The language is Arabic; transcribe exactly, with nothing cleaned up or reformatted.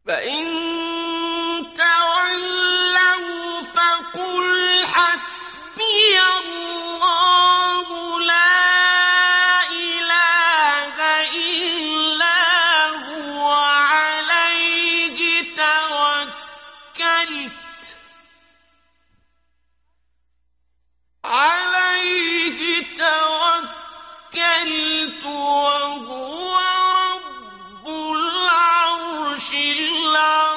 فإن تولوا فقل حسبي الله لا إله إلا هو عليه توكلت عليه توكلت وهو رب العرش العظيم.